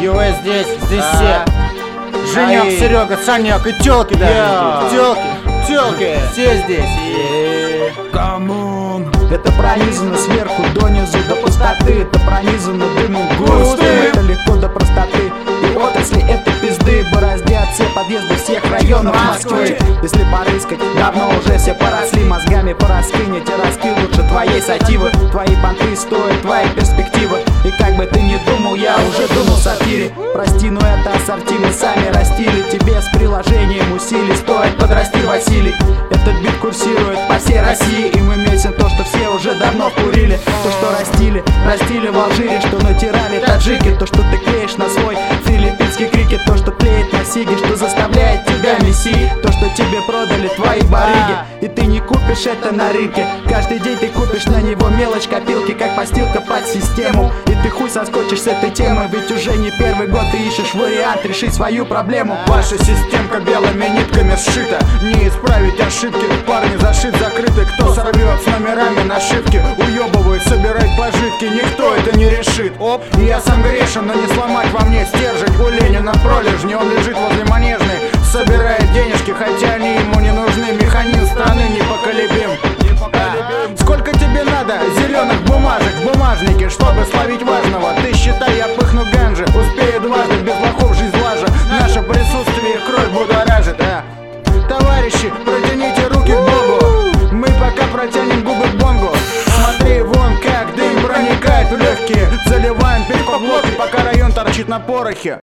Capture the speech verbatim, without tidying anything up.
Юэ здесь, здесь А. все. Женек, Ай. Серега, Санек и тёлки даже. Йо. Тёлки, тёлки, все здесь. И... Камон. Это пронизано сверху донизу до пустоты. Это пронизано дымом густым. Это легко до простоты. И отрасли этой пизды бороздят все подъезды всех районов Москвы. Если порыскать, давно уже все поросли мозгами, пораскинь эти ростки лучше твоей сативы. Твои понты стоят твои перспективы. И как бы ты ни думал, я уже думал в сатире. Прости, но это ассорти мы сами растили. Тебе с приложением усилий стоит подрасти, Василий. Этот бит курсирует по всей России, и мы месим то, что все уже давно курили. То, что растили, растили в Алжире, что натирали таджики. То, что ты клеишь на свой филиппинский крикет. То, что тлеет на сиге, что заставляет тебя мессией. То, что тебе продали твои барыги, и ты не купишь это на рынке. Каждый день ты купишь на него мелочь, копилки, как постилка под систему. И ты хуй соскочишь с этой темы, ведь уже не первый год ты ищешь вариант решить свою проблему. Ваша системка белыми нитками сшита. Не исправить ошибки, парни зашит, закрыты. Кто сорвет с номерами нашивки, уебывает, собирать пожитки. Никто это не решит. Оп, я сам грешен, но не сломать во мне стержень. У Ленина пролежни, он лежит возле Манежной, собирает денежки, хотя они ему не нужны. Механизм страны непоколебим. А, сколько тебе надо зеленых бумажек в бумажнике, чтобы словить важного? Ты считай, я пыхну ганжи, успею дважды, без лохов жизнь лажа. Наше присутствие кровь будоражит. А, товарищи, протяните руки к Богу, мы пока протянем губы к бонгу. Смотри, вон как дым проникает в легкие, заливаем перекоп лодки, пока район торчит на порохе.